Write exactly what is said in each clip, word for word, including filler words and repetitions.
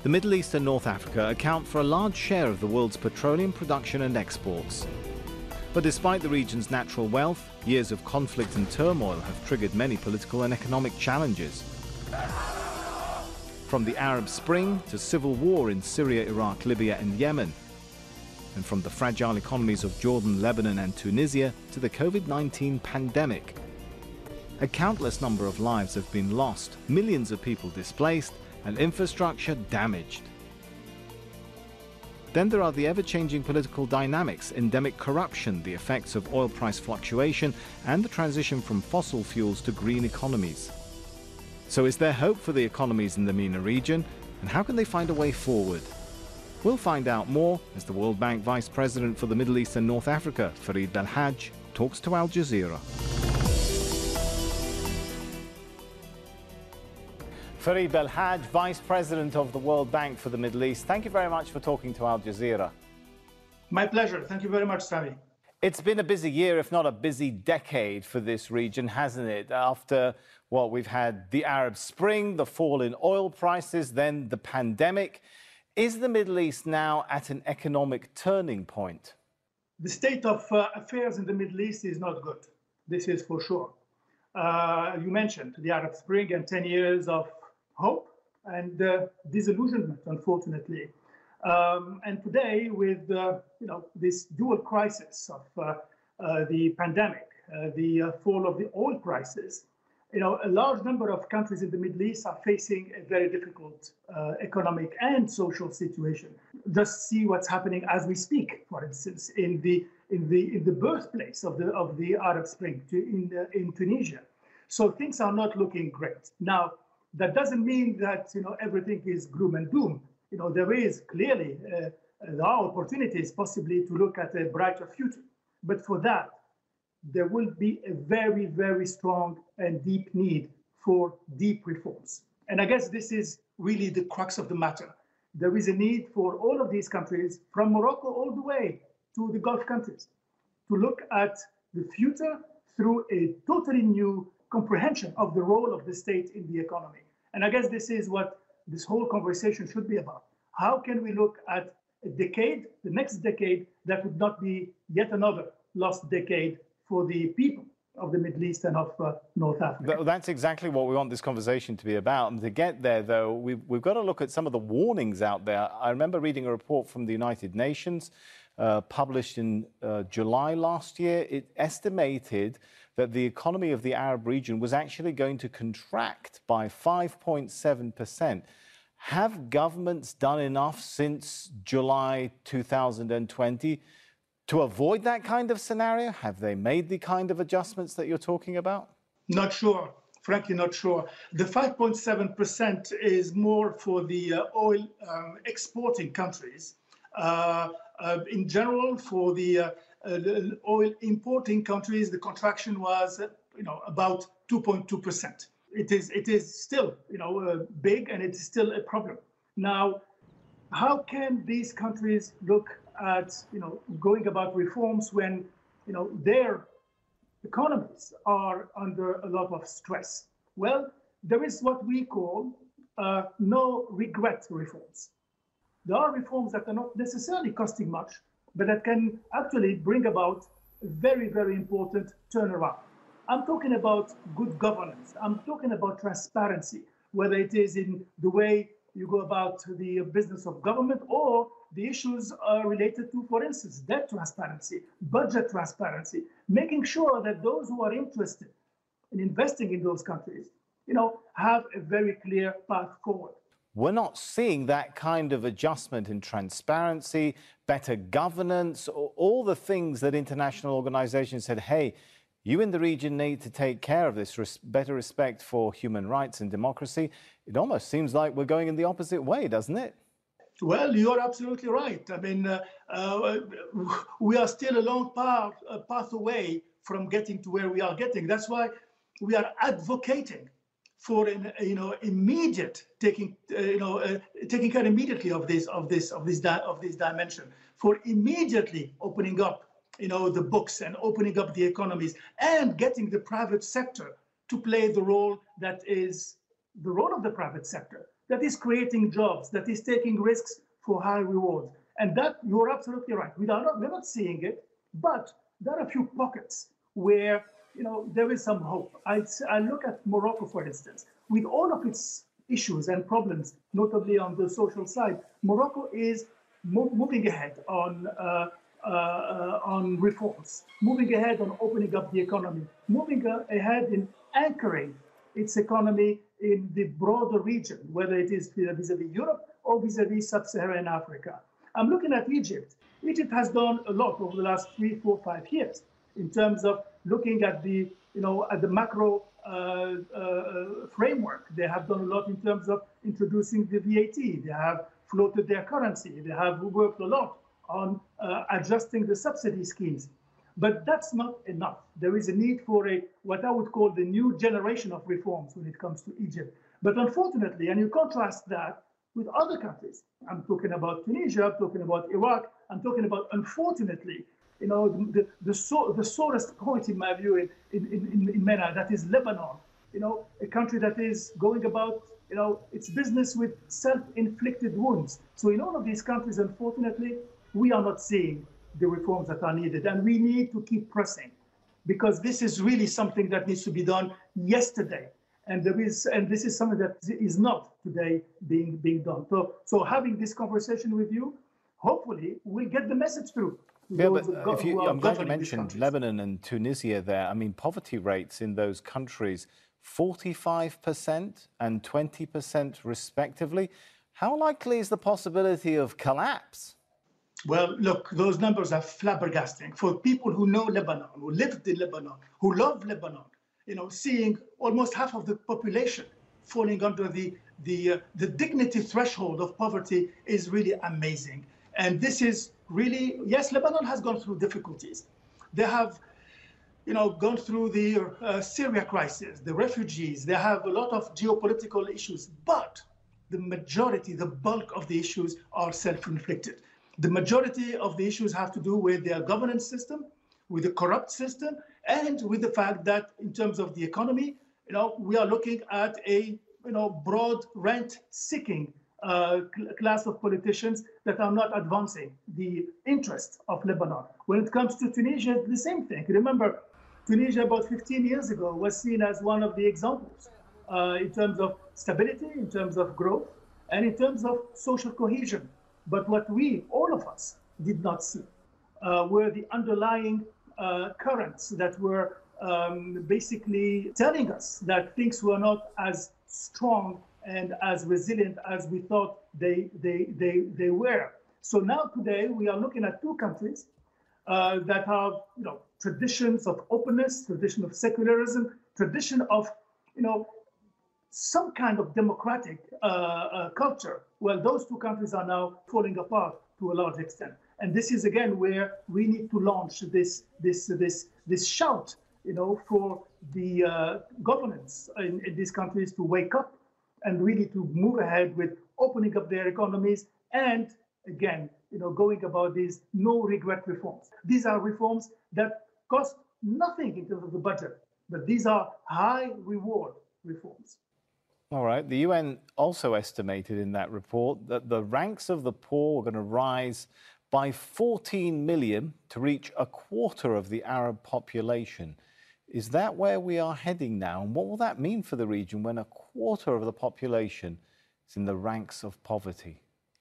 The Middle East and North Africa account for a large share of the world's petroleum production and exports. But despite the region's natural wealth, years of conflict and turmoil have triggered many political and economic challenges. From the Arab Spring to civil war in Syria, Iraq, Libya and Yemen. And from the fragile economies of Jordan, Lebanon and Tunisia to the COVID nineteen pandemic. A countless number of lives have been lost, millions of people displaced and infrastructure damaged. Then there are the ever-changing political dynamics, endemic corruption, the effects of oil price fluctuation and the transition from fossil fuels to green economies. So is there hope for the economies in the MENA region, and how can they find a way forward? We'll find out more as the World Bank Vice President for the Middle East and North Africa, Fareed Belhaj, talks to Al Jazeera. Fareed Belhaj, Vice President of the World Bank for the Middle East, thank you very much for talking to Al Jazeera. My pleasure. Thank you very much, Sami. It's been a busy year, if not a busy decade for this region, hasn't it? After, well, we've had the Arab Spring, the fall in oil prices, then the pandemic. Is the Middle East now at an economic turning point? The state of uh, affairs in the Middle East is not good. This is for sure. Uh, you mentioned the Arab Spring and ten years of hope and uh, disillusionment, unfortunately. Um, and today, with uh, you know this dual crisis of uh, uh, the pandemic, uh, the uh, fall of the oil prices, you know, a large number of countries in the Middle East are facing a very difficult uh, economic and social situation. Just see what's happening as we speak, for instance, in the in the in the birthplace of the of the Arab Spring, to, in uh, in Tunisia. So things are not looking great. Now, that doesn't mean that you know everything is gloom and doom. You know, there is clearly uh, there are opportunities possibly to look at a brighter future. But for that, there will be a very, very strong and deep need for deep reforms. And I guess this is really the crux of the matter. There is a need for all of these countries, from Morocco all the way to the Gulf countries, to look at the future through a totally new comprehension of the role of the state in the economy. And I guess this is what this whole conversation should be about. How can we look at a decade, the next decade, that would not be yet another lost decade for the people of the Middle East and of uh, North Africa? That's exactly what we want this conversation to be about. And to get there, though, we've, we've got to look at some of the warnings out there. I remember reading a report from the United Nations uh, published in uh, July last year. It estimated that the economy of the Arab region was actually going to contract by five point seven percent. Have governments done enough since July two thousand twenty to avoid that kind of scenario? Have they made the kind of adjustments that you're talking about? Not sure. Frankly, not sure. The five point seven percent is more for the uh, oil um, exporting countries. Uh, uh, in general, for the, uh, uh, the oil importing countries, the contraction was, uh, you know, about two point two percent. It is, it is still, you know, uh, big, and it is still a problem. Now, how can these countries look at, you know, going about reforms when, you know, their economies are under a lot of stress? Well, there is what we call uh, no regret reforms. There are reforms that are not necessarily costing much, but that can actually bring about a very, very important turnaround. I'm talking about good governance. I'm talking about transparency, whether it is in the way you go about the business of government, or the issues are related to, for instance, debt transparency, budget transparency, making sure that those who are interested in investing in those countries, you know, have a very clear path forward. We're not seeing that kind of adjustment in transparency, better governance, or all the things that international organizations said, hey, you in the region need to take care of this, res- better respect for human rights and democracy. It almost seems like we're going in the opposite way, doesn't it? Well, you're absolutely right. I mean, uh, uh, we are still a long path, a path away from getting to where we are getting. That's why we are advocating for an, you know, immediate taking, uh, you know, uh, taking care immediately of this, of this, of this, di- of this dimension, for immediately opening up, you know, the books and opening up the economies and getting the private sector to play the role that is the role of the private sector, that is creating jobs, that is taking risks for high rewards. And that, you're absolutely right. We are not, we're not seeing it, but there are a few pockets where, you know, there is some hope. I, I look at Morocco, for instance, with all of its issues and problems, notably on the social side. Morocco is mo- moving ahead on uh, uh, uh, on reforms, moving ahead on opening up the economy, moving uh, ahead in anchoring its economy in the broader region, whether it is vis-a-vis Europe or vis-a-vis sub-Saharan Africa. I'm looking at Egypt. Egypt has done a lot over the last three, four, five years in terms of looking at the, you know, at the macro uh, uh, framework. They have done a lot in terms of introducing the V A T. They have floated their currency. They have worked a lot on uh, adjusting the subsidy schemes. But that's not enough. There is a need for a what I would call the new generation of reforms when it comes to Egypt. But unfortunately, and you contrast that with other countries. I'm talking about Tunisia, I'm talking about Iraq, I'm talking about, unfortunately, you know, the, the, so, the sorest point in my view in, in, in, in MENA, that is Lebanon, you know, a country that is going about, you know, its business with self-inflicted wounds. So in all of these countries, unfortunately, we are not seeing the reforms that are needed, and we need to keep pressing, because this is really something that needs to be done yesterday. And there is, and this is something that is not today being being done. So, so having this conversation with you, hopefully, we'll get the message through. Yeah, but uh, if you, I'm glad you mentioned Lebanon and Tunisia there. I mean, poverty rates in those countries, forty-five percent and twenty percent respectively. How likely is the possibility of collapse? Well, look, those numbers are flabbergasting. For people who know Lebanon, who lived in Lebanon, who love Lebanon, you know, seeing almost half of the population falling under the the uh, the dignity threshold of poverty is really amazing. And this is really, yes, Lebanon has gone through difficulties. They have, you know, gone through the uh, Syria crisis, the refugees. They have a lot of geopolitical issues, but the majority, the bulk of the issues are self-inflicted. The majority of the issues have to do with their governance system, with the corrupt system, and with the fact that in terms of the economy, you know, we are looking at a, you know, broad rent-seeking uh, cl- class of politicians that are not advancing the interests of Lebanon. When it comes to Tunisia, the same thing. Remember, Tunisia about fifteen years ago was seen as one of the examples uh, in terms of stability, in terms of growth, and in terms of social cohesion. But what we, all of us, did not see uh, were the underlying uh, currents that were um, basically telling us that things were not as strong and as resilient as we thought they, they, they, they were. So now today we are looking at two countries uh, that have, you know, traditions of openness, tradition of secularism, tradition of, you know, some kind of democratic uh, uh, culture. Well, those two countries are now falling apart to a large extent. And this is, again, where we need to launch this, this, this, this shout, you know, for the uh, governance in, in these countries to wake up and really to move ahead with opening up their economies and, again, you know, going about these no-regret reforms. These are reforms that cost nothing in terms of the budget, but these are high-reward reforms. All right. The U N also estimated in that report that the ranks of the poor were going to rise by fourteen million to reach a quarter of the Arab population. Is that where we are heading now? And what will that mean for the region when a quarter of the population is in the ranks of poverty?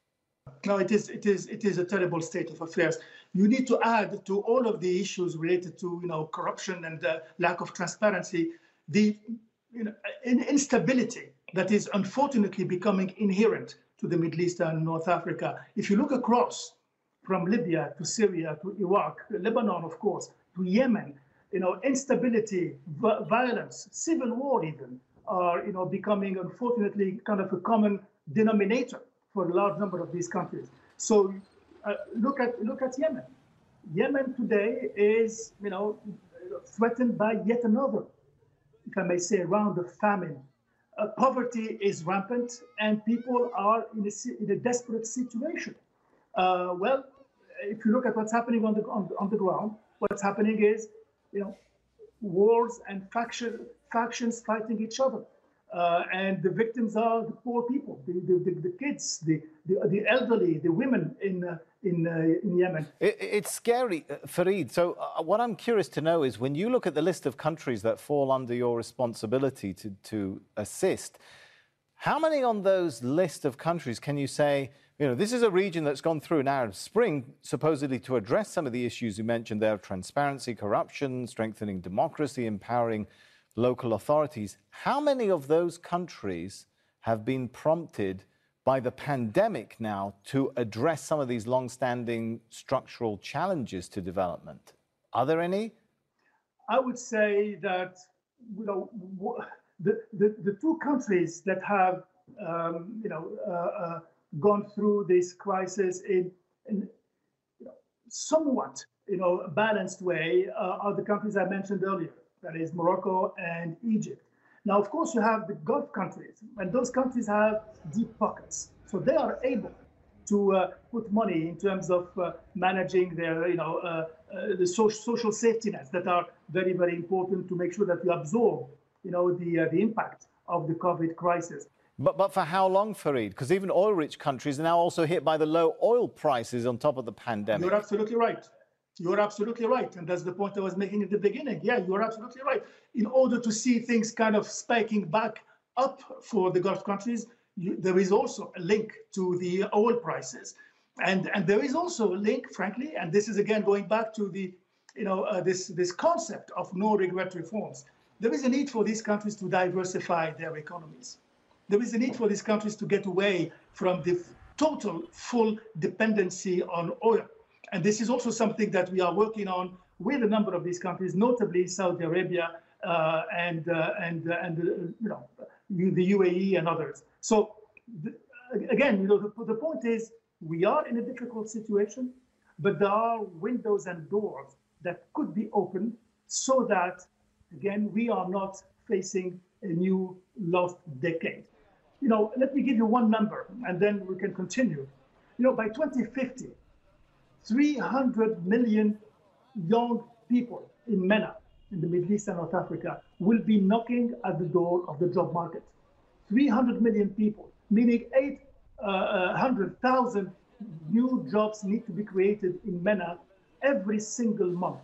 No, it is, it is, it is a terrible state of affairs. You need to add to all of the issues related to, you know, corruption and uh, lack of transparency, the, you know, instability that is unfortunately becoming inherent to the Middle East and North Africa. If you look across from Libya to Syria to Iraq, Lebanon, of course, to Yemen, you know, instability, violence, civil war even are, you know, becoming unfortunately kind of a common denominator for a large number of these countries. So uh, look at look at Yemen. Yemen today is, you know, threatened by yet another, if I may say, round of famine. Uh, poverty is rampant, and people are in a, in a desperate situation. Uh, well, if you look at what's happening on the on, on the ground, what's happening is, you know, wars and faction, factions fighting each other. Uh, and the victims are the poor people, the, the, the, the kids, the, the, the elderly, the women in, uh, in, uh, in Yemen. It, it's scary, uh, Fareed. So uh, what I'm curious to know is when you look at the list of countries that fall under your responsibility to, to assist, how many on those list of countries can you say, you know, this is a region that's gone through an Arab Spring, supposedly to address some of the issues you mentioned there of transparency, corruption, strengthening democracy, empowering local authorities. How many of those countries have been prompted by the pandemic now to address some of these long-standing structural challenges to development? Are there any? I would say that, you know, the, the, the two countries that have, um, you know, uh, uh, gone through this crisis in, in you know, somewhat, you know, balanced way uh, are the countries I mentioned earlier. That is Morocco and Egypt. Now, of course, you have the Gulf countries, and those countries have deep pockets. So they are able to uh, put money in terms of uh, managing their, you know, uh, uh, the social, social safety nets that are very, very important to make sure that you absorb, you know, the, uh, the impact of the COVID crisis. But, but for how long, Fareed? Because even oil-rich countries are now also hit by the low oil prices on top of the pandemic. You're absolutely right. You're absolutely right. And that's the point I was making at the beginning. Yeah, you're absolutely right. In order to see things kind of spiking back up for the Gulf countries, you, there is also a link to the oil prices. And, and there is also a link, frankly, and this is again going back to the, you know, uh, this, this concept of no regret reforms. There is a need for these countries to diversify their economies. There is a need for these countries to get away from the total full dependency on oil. And this is also something that we are working on with a number of these countries, notably Saudi Arabia uh, and uh, and uh, and uh, you know the U A E and others. So the, again, you know, the, the point is we are in a difficult situation, but there are windows and doors that could be opened so that again we are not facing a new lost decade. You know, let me give you one number, and then we can continue. You know, by twenty fifty. three hundred million young people in MENA, in the Middle East and North Africa, will be knocking at the door of the job market. three hundred million people, meaning eight hundred thousand new jobs need to be created in MENA every single month.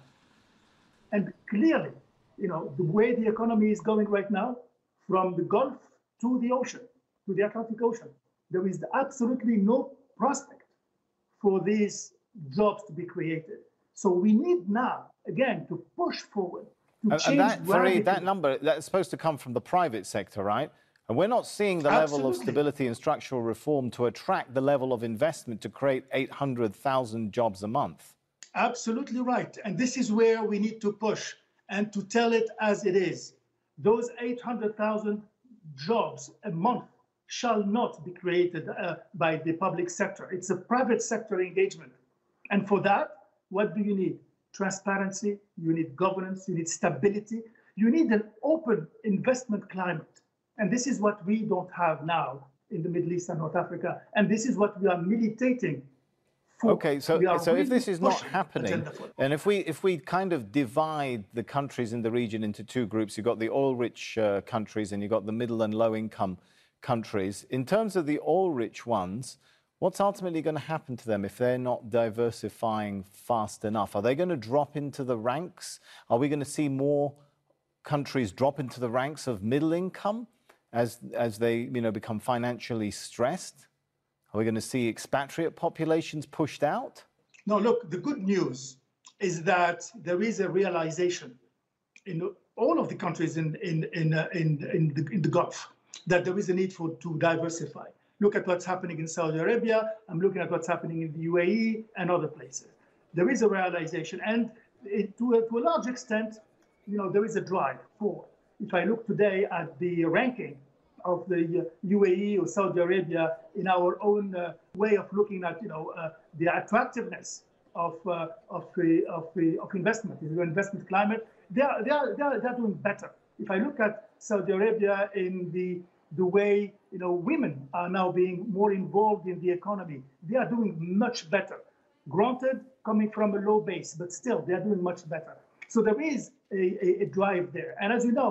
And clearly, you know, the way the economy is going right now, from the Gulf to the ocean, to the Atlantic Ocean, there is absolutely no prospect for these jobs to be created. So we need now, again, to push forward, to and, change and that, radically. Fareed, that number, that's supposed to come from the private sector, right? And we're not seeing the level Absolutely. of stability and structural reform to attract the level of investment to create eight hundred thousand jobs a month. Absolutely right. And this is where we need to push and to tell it as it is. Those eight hundred thousand jobs a month shall not be created uh, by the public sector. It's a private sector engagement. And for that, what do you need? Transparency, you need governance, you need stability, you need an open investment climate. And this is what we don't have now in the Middle East and North Africa. And this is what we are militating for. Okay, so, so really if this is not happening, and if we, if we kind of divide the countries in the region into two groups, you've got the oil-rich uh, countries and you've got the middle and low-income countries. In terms of the oil-rich ones, what's ultimately going to happen to them if they're not diversifying fast enough? Are they going to drop into the ranks? Are we going to see more countries drop into the ranks of middle income as, as they, you know, become financially stressed? Are we going to see expatriate populations pushed out? No, look, the good news is that there is a realization in all of the countries in, in, in, uh, in, in, the, in the Gulf that there is a need for to diversify. Look at what's happening in Saudi Arabia. I'm looking at what's happening in the U A E and other places. There is a realization, and it, to, a, to a large extent, you know, there is a drive forward. If I look today at the ranking of the U A E or Saudi Arabia in our own uh, way of looking at, you know, uh, the attractiveness of uh, of uh, of, uh, of investment, the investment climate, they are, they are they are they are doing better. If I look at Saudi Arabia in the the way, you know, women are now being more involved in the economy, they are doing much better. Granted, coming from a low base, but still, they are doing much better. So there is a, a, a drive there. And as you know,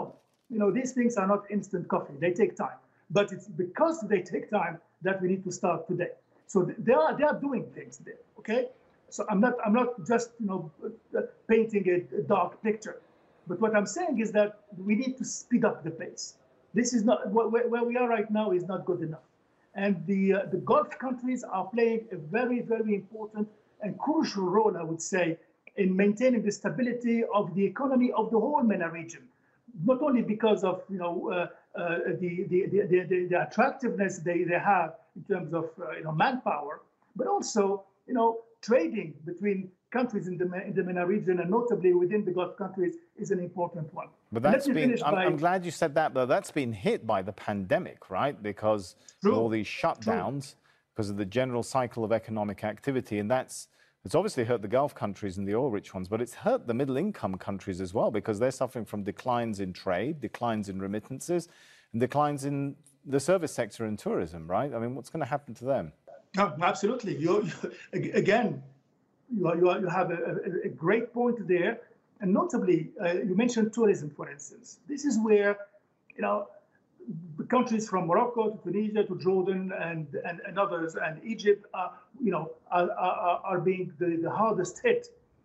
you know, these things are not instant coffee. They take time. But it's because they take time that we need to start today. So they are they are doing things there. Okay. So I'm not I'm not just you know painting a, a dark picture, but what I'm saying is that we need to speed up the pace. This is not where, where we are right now is not good enough, and the uh, the Gulf countries are playing a very very important and crucial role, I would say, in maintaining the stability of the economy of the whole MENA region. Not only because of you know uh, uh, the, the, the, the the attractiveness they, they have in terms of uh, you know manpower, but also you know trading between countries in the in the MENA region and notably within the Gulf countries is an important one. But that's been. I'm, by, I'm glad you said that, but that's been hit by the pandemic, right? Because true, of all these shutdowns, true. because of the general cycle of economic activity, and that's. It's obviously hurt the Gulf countries and the oil-rich ones, but it's hurt the middle-income countries as well because they're suffering from declines in trade, declines in remittances, and declines in the service sector and tourism, right? I mean, what's going to happen to them? No, absolutely. You, you, again, you, are, you, are, you have a, a, a great point there. And notably, uh, you mentioned tourism, for instance. This is where, you know, the countries from Morocco to Tunisia to Jordan and, and, and others and Egypt are, you know, are, are, are being the, the hardest hit.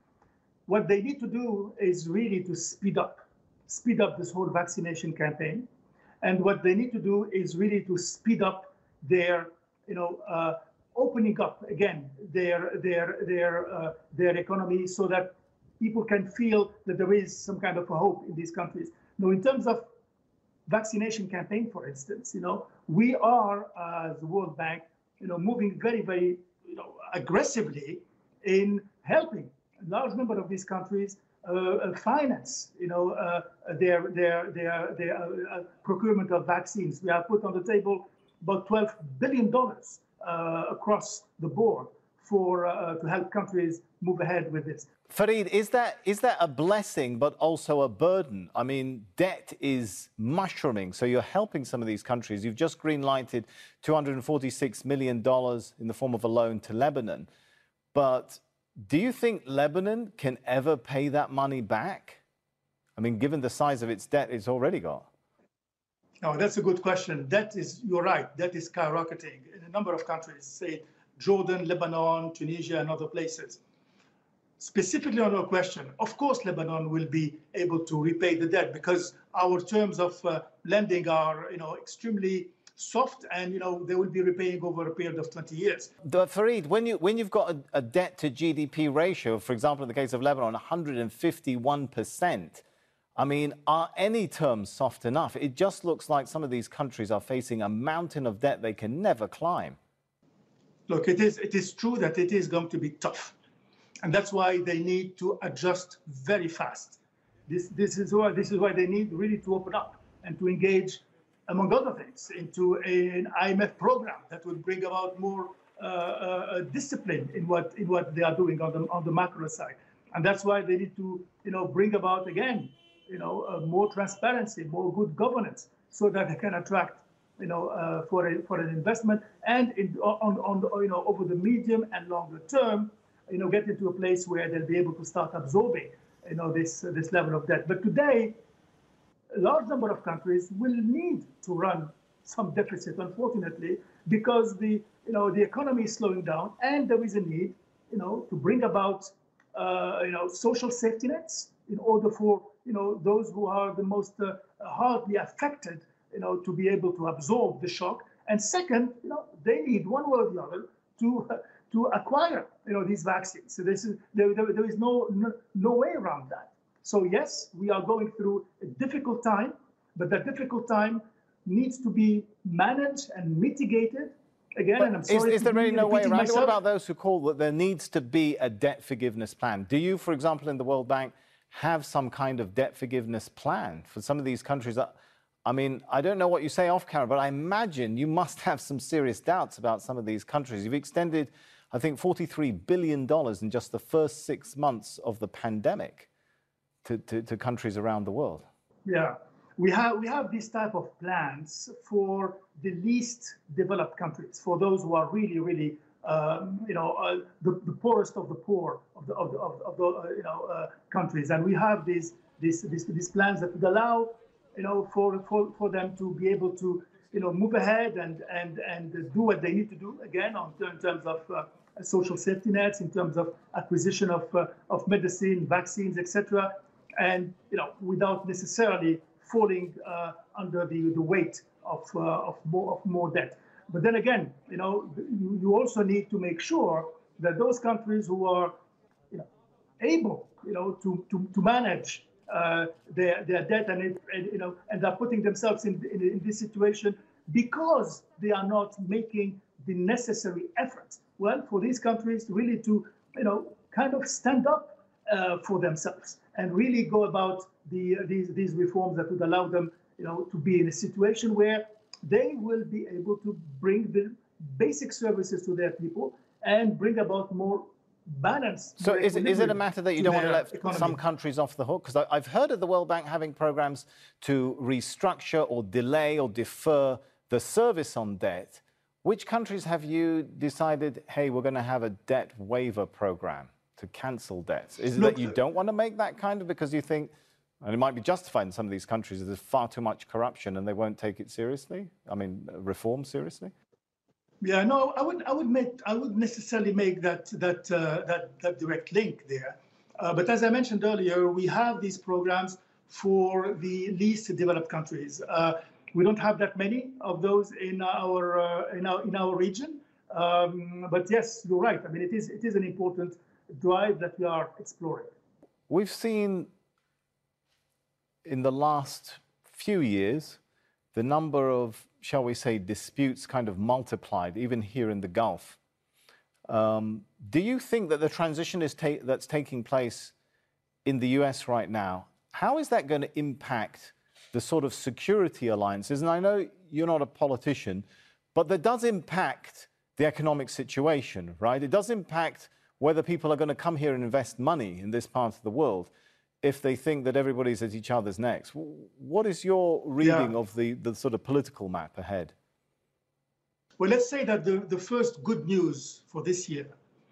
What they need to do is really to speed up, speed up this whole vaccination campaign. And what they need to do is really to speed up their, you know, uh, opening up again their their their uh, their economy so that people can feel that there is some kind of a hope in these countries. Now, in terms of vaccination campaign, for instance, you know, we are, as uh, the World Bank, you know, moving very, very, you know, aggressively in helping a large number of these countries uh, finance, you know, uh, their their their their uh, procurement of vaccines. We have put on the table about twelve billion dollars uh, across the board for uh, to help countries move ahead with this. Fareed, is that is that a blessing but also a burden? I mean, debt is mushrooming, so you're helping some of these countries. You've just green-lighted two hundred forty-six million dollars in the form of a loan to Lebanon. But do you think Lebanon can ever pay that money back? I mean, given the size of its debt it's already got. Oh, that's a good question. That is, you're right, that is skyrocketing in a number of countries, say Jordan, Lebanon, Tunisia, and other places. Specifically on your question, of course, Lebanon will be able to repay the debt because our terms of uh, lending are, you know, extremely soft, and you know they will be repaying over a period of twenty years. But Fareed, when you when you've got a, a debt to G D P ratio, for example, in the case of Lebanon, one hundred fifty-one percent. I mean, are any terms soft enough? It just looks like some of these countries are facing a mountain of debt they can never climb. Look, it is it is true that it is going to be tough. And that's why they need to adjust very fast. This, this, is why, this is why they need really to open up and to engage, among other things, into an I M F program that would bring about more uh, uh, discipline in what, in what they are doing on the, on the macro side. And that's why they need to you know, bring about, again, you know, uh, more transparency, more good governance, so that they can attract you know, uh, for, a, for an investment and in, on, on the, you know, over the medium and longer term, you know, get into a place where they'll be able to start absorbing, you know, this uh, this level of debt. But today, a large number of countries will need to run some deficit, unfortunately, because the you know the economy is slowing down, and there is a need, you know, to bring about uh, you know social safety nets in order for you know those who are the most uh, hardly affected, you know, to be able to absorb the shock. And second, you know, they need one way or the other to. Uh, to acquire, you know, these vaccines. So this is, there, there, there is no, no, no way around that. So yes, we are going through a difficult time, but that difficult time needs to be managed and mitigated. Again, but and I'm sorry. Is, is there really no way around myself. it? What about those who call that there needs to be a debt forgiveness plan? Do you, for example, in the World Bank, have some kind of debt forgiveness plan for some of these countries that, I mean, I don't know what you say off camera, but I imagine you must have some serious doubts about some of these countries. You've extended, I think, forty-three billion dollars in just the first six months of the pandemic to, to, to countries around the world. Yeah, we have we have these type of plans for the least developed countries, for those who are really, really, um, you know, uh, the, the poorest of the poor of the of the, of the, of the uh, you know uh, countries. And we have these these, these these plans that would allow you know, for, for, for them to be able to, you know, move ahead and, and, and do what they need to do, again, on, in terms of uh, social safety nets, in terms of acquisition of, uh, of medicine, vaccines, et cetera, and, you know, without necessarily falling uh, under the, the weight of, uh, of, more, of more debt. But then again, you know, you, you also need to make sure that those countries who are, you know, able, you know, to, to, to manage uh, their, their debt and, it, and, you know, and are putting themselves in, in, in this situation because they are not making the necessary efforts. Well, for these countries really to, you know, kind of stand up uh, for themselves and really go about the, uh, these, these reforms that would allow them, you know, to be in a situation where they will be able to bring the basic services to their people and bring about more balance. So is, is it a matter that you don't want to let economy. some countries off the hook? Because I've heard of the World Bank having programs to restructure or delay or defer the service on debt. Which countries have you decided, hey, we're going to have a debt waiver program to cancel debts? Is it Look, that you don't want to make that kind of, because you think, and it might be justified in some of these countries, there's far too much corruption and they won't take it seriously? I mean, reform seriously? Yeah, no, I would, I would make, I would necessarily make that that uh, that, that direct link there. Uh, but as I mentioned earlier, we have these programs for the least developed countries. Uh, we don't have that many of those in our uh, in our in our region. Um, but yes, you're right. I mean, it is it is an important drive that we are exploring. We've seen in the last few years the number of, shall we say, disputes kind of multiplied, even here in the Gulf. Um, do you think that the transition is ta that's taking place in the U S right now, how is that going to impact the sort of security alliances? And I know you're not a politician, but that does impact the economic situation, right? It does impact whether people are going to come here and invest money in this part of the world if they think that everybody's at each other's necks. What is your reading yeah. of the, the sort of political map ahead? Well, let's say that the, the first good news for this year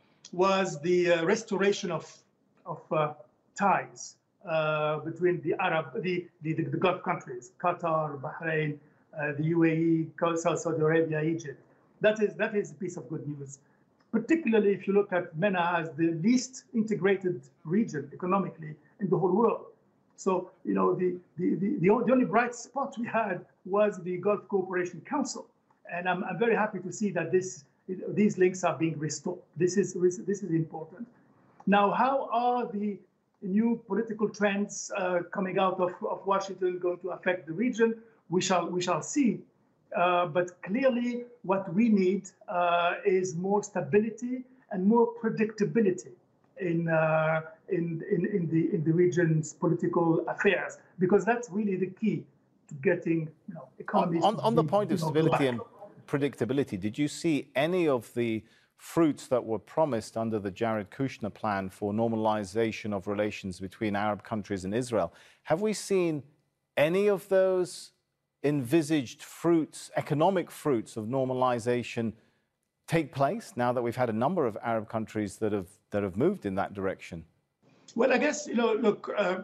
was the uh, restoration of, of uh, ties uh, between the Arab, the, the, the Gulf countries, Qatar, Bahrain, uh, the U A E, Saudi Arabia, Egypt. That is, that is a piece of good news, particularly if you look at MENA as the least integrated region economically in the whole world. So, you know, the, the, the, the only bright spot we had was the Gulf Cooperation Council. And I'm, I'm very happy to see that this, these links are being restored. This is, this is important. Now, how are the new political trends uh, coming out of, of Washington going to affect the region? We shall, we shall see. Uh, but clearly, what we need uh, is more stability and more predictability in, uh, in, in, in, the, in the region's political affairs, because that's really the key to getting, you know, economies. On, on, on the point of you know, stability and predictability, did you see any of the fruits that were promised under the Jared Kushner plan for normalization of relations between Arab countries and Israel? Have we seen any of those envisaged fruits, economic fruits of normalization take place now that we've had a number of Arab countries that have that have moved in that direction? Well, I guess, you know, look, uh,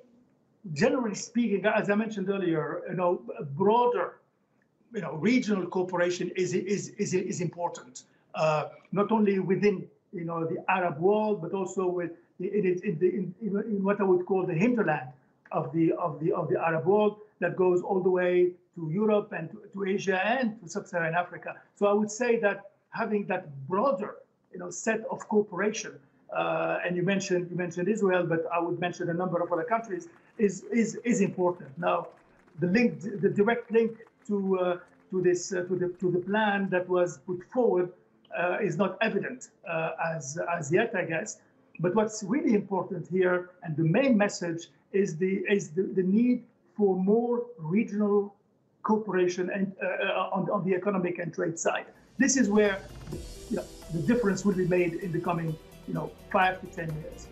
generally speaking, as I mentioned earlier, you know, a broader, you know, regional cooperation is is is is important, uh, not only within, you know, the Arab world, but also with in, in, in, in, in what I would call the hinterland of the of the of the Arab world, that goes all the way to Europe and to, to Asia and to sub-Saharan Africa. So I would say that having that broader, you know, set of cooperation, uh, and you mentioned you mentioned Israel, but I would mention a number of other countries, is is is important. Now, the link, the direct link to uh, to this uh, to the to the plan that was put forward uh, is not evident uh, as as yet, I guess. But what's really important here, and the main message, is the is the, the need for more regional cooperation and uh, on, on the economic and trade side. This is where, you know, the difference will be made in the coming, you know, five to ten years.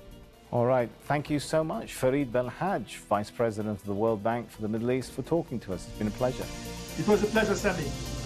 All right. Thank you so much, Farid Belhaj, Vice President of the World Bank for the Middle East, for talking to us. It's been a pleasure. It was a pleasure, Sami.